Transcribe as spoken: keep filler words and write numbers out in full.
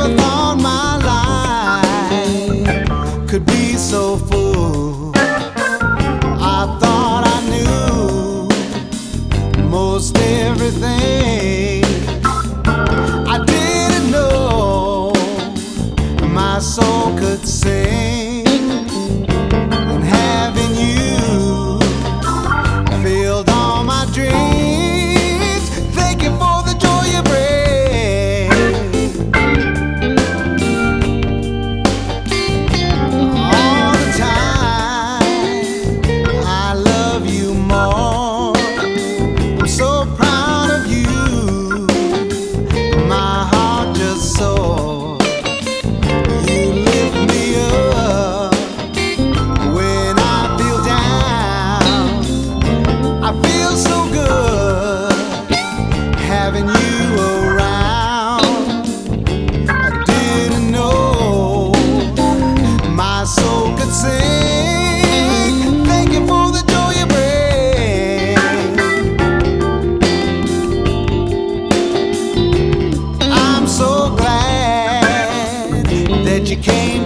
never thought my life could be so full. I thought I knew most everything. I didn't know my soul could sing. And having you filled all my dreams. Thank you for the joy you bring. All the time I love you more. I'm so proud of you. My heart just soars. You lift me up when I feel down. I feel so good having you around. I didn't know my soul could sing. Thank you for the joy you bring. I'm so glad that you came